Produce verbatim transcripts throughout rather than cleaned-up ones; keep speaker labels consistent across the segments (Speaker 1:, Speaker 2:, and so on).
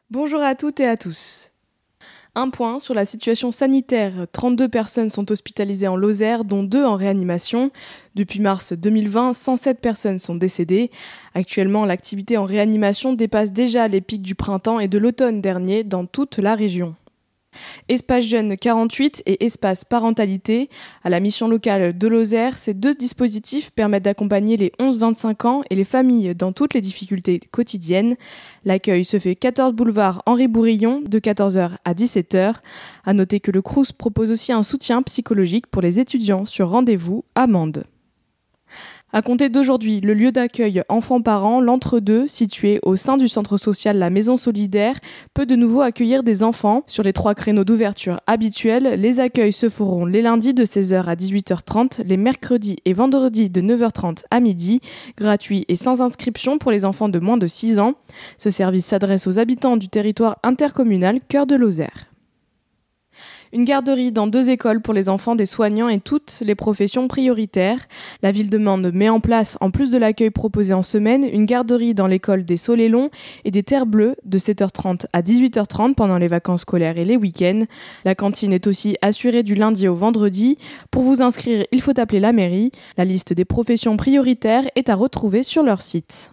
Speaker 1: Bonjour à toutes et à tous. Un point sur la situation sanitaire. trente-deux personnes sont hospitalisées en Lozère, dont deux en réanimation. Depuis mars deux mille vingt, cent sept personnes sont décédées. Actuellement, l'activité en réanimation dépasse déjà les pics du printemps et de l'automne dernier dans toute la région. Espace Jeunes quarante-huit et Espace Parentalité. À la mission locale de Lozère, ces deux dispositifs permettent d'accompagner les onze vingt-cinq ans et les familles dans toutes les difficultés quotidiennes. L'accueil se fait quatorze boulevard Henri Bourillon de quatorze heures à dix-sept heures. À noter que le Crous propose aussi un soutien psychologique pour les étudiants sur rendez-vous à Mende. À compter d'aujourd'hui, le lieu d'accueil enfants-parents, l'Entre-deux, situé au sein du centre social La Maison Solidaire, peut de nouveau accueillir des enfants. Sur les trois créneaux d'ouverture habituels, les accueils se feront les lundis de seize heures à dix-huit heures trente, les mercredis et vendredis de neuf heures trente à midi, gratuit et sans inscription pour les enfants de moins de six ans. Ce service s'adresse aux habitants du territoire intercommunal Cœur de Lozère. Une garderie dans deux écoles pour les enfants des soignants et toutes les professions prioritaires. La ville de Mende met en place, en plus de l'accueil proposé en semaine, une garderie dans l'école des Solélons et des Terres Bleues de sept heures trente à dix-huit heures trente pendant les vacances scolaires et les week-ends. La cantine est aussi assurée du lundi au vendredi. Pour vous inscrire, il faut appeler la mairie. La liste des professions prioritaires est à retrouver sur leur site.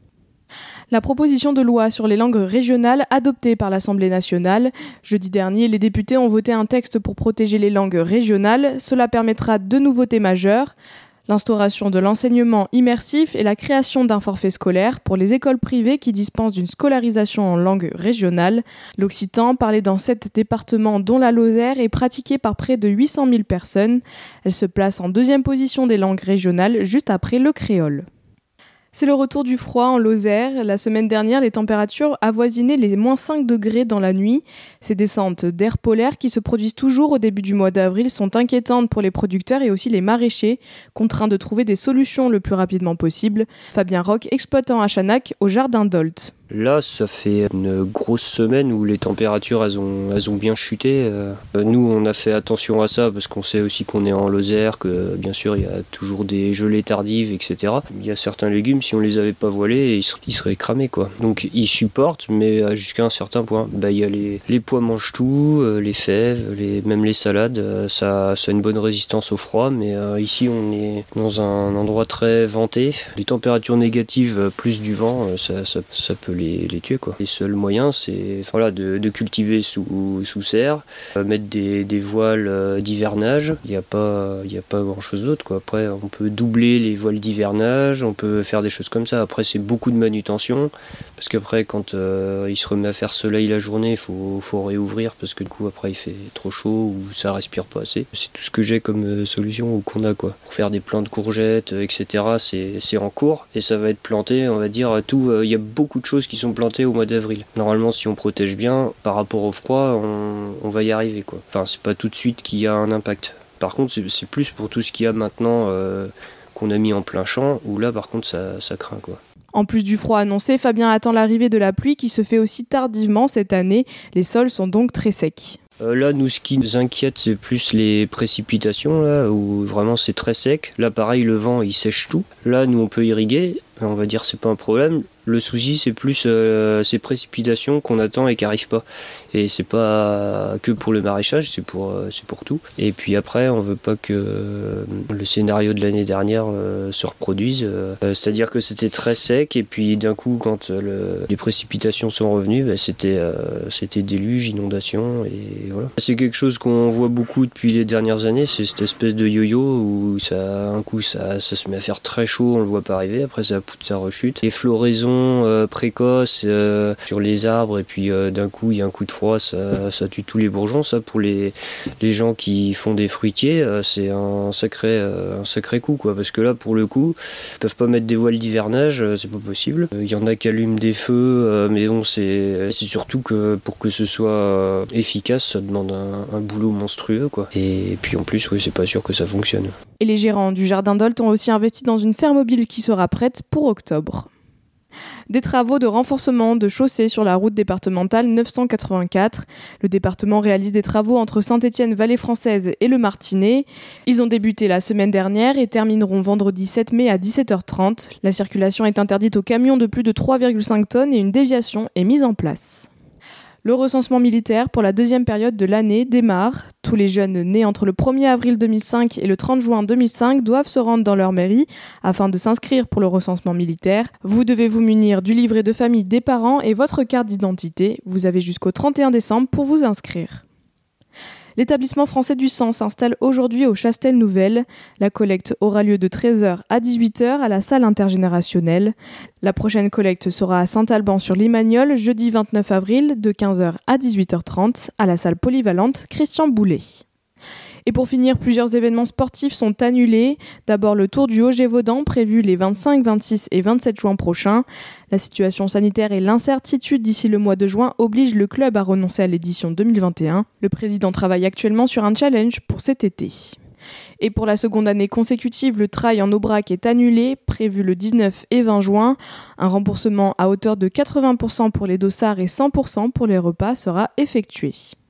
Speaker 1: La proposition de loi sur les langues régionales adoptée par l'Assemblée nationale. Jeudi dernier, les députés ont voté un texte pour protéger les langues régionales. Cela permettra deux nouveautés majeures. L'instauration de l'enseignement immersif et la création d'un forfait scolaire pour les écoles privées qui dispensent d'une scolarisation en langue régionale. L'occitan, parlé dans sept départements dont la Lozère, est pratiqué par près de huit cent mille personnes. Elle se place en deuxième position des langues régionales, juste après le créole. C'est le retour du froid en Lozère. La semaine dernière, les températures avoisinaient les moins cinq degrés dans la nuit. Ces descentes d'air polaire qui se produisent toujours au début du mois d'avril sont inquiétantes pour les producteurs et aussi les maraîchers, contraints de trouver des solutions le plus rapidement possible. Fabien Roch, exploitant à Chanac, au jardin d'Olt.
Speaker 2: Là, ça fait une grosse semaine où les températures elles ont, elles ont bien chuté. Nous, on a fait attention à ça parce qu'on sait aussi qu'on est en Lozère, que bien sûr, il y a toujours des gelées tardives, et cetera. Il y a certains légumes, si on les avait pas voilés, ils seraient, ils seraient cramés, quoi. Donc, ils supportent, mais jusqu'à un certain point. Bah, il y a les, les pois mangent tout, les fèves, les, même les salades. Ça, ça a une bonne résistance au froid, mais euh, ici, on est dans un endroit très venté. Les températures négatives plus du vent, ça, ça, ça peut Les, les tuer, quoi. Les seuls moyens, c'est enfin, voilà, de, de cultiver sous, sous serre, euh, mettre des, des voiles euh, d'hivernage. Il n'y a pas, il n'y a pas grand chose d'autre, quoi. Après, on peut doubler les voiles d'hivernage, on peut faire des choses comme ça. Après, c'est beaucoup de manutention, parce qu'après, quand euh, il se remet à faire soleil la journée, il faut, faut réouvrir, parce que du coup, après, il fait trop chaud ou ça respire pas assez. C'est tout ce que j'ai comme euh, solution ou qu'on a, quoi. Pour faire des plants de courgettes, euh, et cetera, c'est, c'est en cours, et ça va être planté, on va dire, tout. Il euh, y a beaucoup de choses qui sont plantées au mois d'avril. Normalement, si on protège bien, par rapport au froid, on, on va y arriver, quoi. Enfin, c'est pas tout de suite qu'il y a un impact. Par contre, c'est, c'est plus pour tout ce qu'il y a maintenant euh, qu'on a mis en plein champ, où là, par contre, ça, ça craint, quoi.
Speaker 1: En plus du froid annoncé, Fabien attend l'arrivée de la pluie qui se fait aussi tardivement cette année. Les sols sont donc très secs.
Speaker 2: Euh, là, nous, ce qui nous inquiète, c'est plus les précipitations, là, où vraiment c'est très sec. Là, pareil, le vent, il sèche tout. Là, nous, on peut irriguer. On va dire c'est pas un problème. Le souci, c'est plus euh, ces précipitations qu'on attend et qui n'arrivent pas. Et c'est pas que pour le maraîchage, c'est pour, euh, c'est pour tout. Et puis après, on veut pas que euh, le scénario de l'année dernière euh, se reproduise. Euh, c'est-à-dire que c'était très sec et puis d'un coup, quand euh, le, les précipitations sont revenues, bah, c'était, euh, c'était déluge, inondation et voilà. C'est quelque chose qu'on voit beaucoup depuis les dernières années, c'est cette espèce de yo-yo où ça, un coup ça, ça se met à faire très chaud, on le voit pas arriver, après ça, ça rechute. Les floraisons Euh, précoce euh, sur les arbres et puis euh, d'un coup il y a un coup de froid, ça, ça tue tous les bourgeons. Ça, pour les, les gens qui font des fruitiers, euh, c'est un sacré, euh, un sacré coup, quoi, parce que là pour le coup ils peuvent pas mettre des voiles d'hivernage, euh, c'est pas possible. Il euh, y en a qui allument des feux, euh, mais bon, c'est, c'est surtout que pour que ce soit euh, efficace, ça demande un, un boulot monstrueux, quoi. Et puis en plus, oui, c'est pas sûr que ça fonctionne.
Speaker 1: Et les gérants du jardin d'Olt ont aussi investi dans une serre mobile qui sera prête pour octobre. Des travaux de renforcement de chaussées sur la route départementale neuf cent quatre-vingt-quatre. Le département réalise des travaux entre Saint-Étienne, Vallée Française et le Martinet. Ils ont débuté la semaine dernière et termineront vendredi sept mai à dix-sept heures trente. La circulation est interdite aux camions de plus de trois virgule cinq tonnes et une déviation est mise en place. Le recensement militaire pour la deuxième période de l'année démarre. Tous les jeunes nés entre le premier avril deux mille cinq et le trente juin deux mille cinq doivent se rendre dans leur mairie afin de s'inscrire pour le recensement militaire. Vous devez vous munir du livret de famille des parents et votre carte d'identité. Vous avez jusqu'au trente et un décembre pour vous inscrire. L'établissement français du sang s'installe aujourd'hui au Chastel-Nouvelle. La collecte aura lieu de treize heures à dix-huit heures à la salle intergénérationnelle. La prochaine collecte sera à Saint-Alban-sur-Limagnole, jeudi vingt-neuf avril, de quinze heures à dix-huit heures trente, à la salle polyvalente Christian Boulet. Et pour finir, plusieurs événements sportifs sont annulés. D'abord le Tour du Haut-Gévaudan, prévu les vingt-cinq, vingt-six et vingt-sept juin prochains. La situation sanitaire et l'incertitude d'ici le mois de juin obligent le club à renoncer à l'édition deux mille vingt et un. Le président travaille actuellement sur un challenge pour cet été. Et pour la seconde année consécutive, le trail en Aubrac est annulé, prévu le dix-neuf et vingt juin. Un remboursement à hauteur de quatre-vingts pour cent pour les dossards et cent pour cent pour les repas sera effectué.